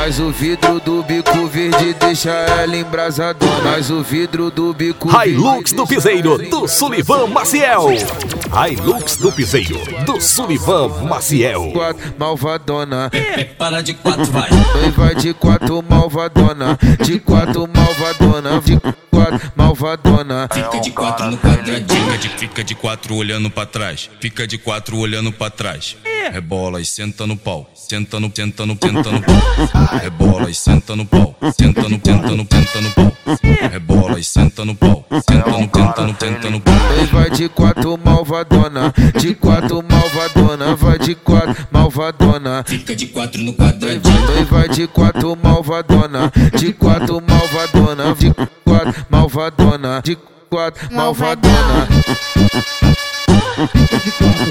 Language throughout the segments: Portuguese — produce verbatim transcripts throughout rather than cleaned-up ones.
Mas o vidro do bico verde deixa ela embrasadona. Mas o vidro do bico Hilux do Piseiro, do Sullivan Maciel. Hilux do Piseiro, do Sullivan Maciel. Quatro, malvadona. Para de quatro, vai. Oi, vai de quatro, malvadona. De quatro, malvadona. De quatro, malvadona. Fica de quatro no quadradinho. Fica de, fica de quatro olhando pra trás. Fica de quatro olhando pra trás. Rebola e senta no pau. Senta no, senta no, senta no pau. Rebola e senta no pau. Senta no, senta no, senta no pau. Rebola e senta no pau. Senta no, senta no, senta no pau. Oi, vai de quatro, malvadona. De quatro, malvadona. Vai de quatro, malvadona. Fica de quatro no quadradinho. Oi, vai de quatro, malvadona. De quatro, malvadona. De quatro, malvadona. De quatro, malvadona. Fica de quatro.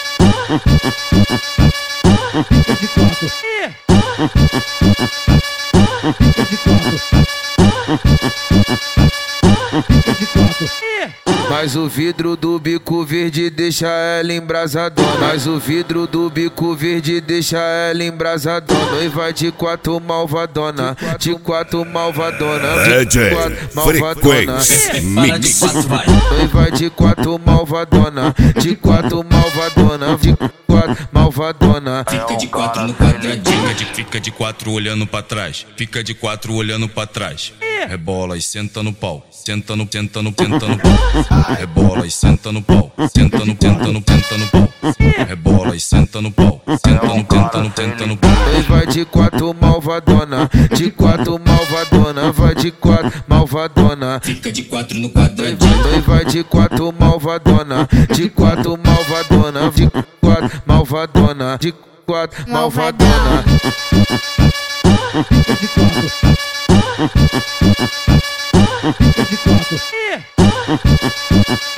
Fica de quatro. Fica de quatro. Fica de quatro. Mas o vidro do bico verde deixa ela embrasadona. Mas o vidro do bico verde deixa ela embrasadona. E vai de quatro, malvadona. De quatro, malvadona. De quatro, malvadona. Para de quatro, vai. E vai de quatro, malvadona. De quatro, malvadona. De quatro, malvadona. Fica de quatro no quadradinho. Fica de, fica de quatro olhando pra trás. Fica de quatro olhando pra trás. Rebola e senta no pau. Senta no, senta no, senta no pau. Rebola e senta no pau. Senta no, senta no, senta no pau. Rebola e senta no pau. Senta no, senta no, senta no pau. E vai de quatro, malvadona. De quatro, malvadona. Vai de quatro, malvadona. Fica de quatro no quadradinho. E vai de quatro, malvadona. De quatro, malvadona. De quatro, malvadona. De quatro, malvadona. Fica de quatro. Fica de quatro.